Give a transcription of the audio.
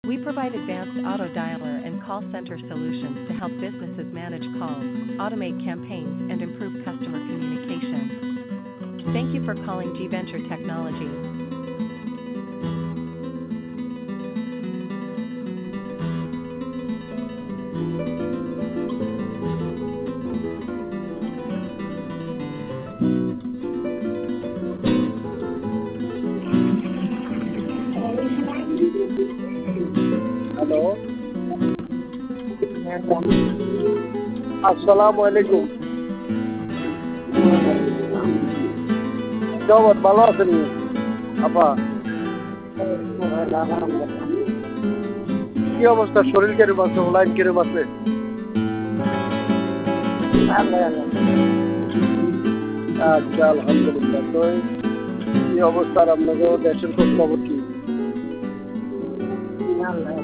We provide advanced auto dialer and call center solutions to help businesses manage calls, automate campaigns, and improve customer communication. Thank you for calling G Venture Technology. Hello, আসসালামু আলাইকুম। জগৎ ভালো আছেন আপা? কি অবস্থা? শরীর কেরম আছে? লাইন কেরম আছে? আচ্ছা, আলহামদুলিল্লাহ। তো কি অবস্থা আপনাদের দেশের খোঁজ খবর কি?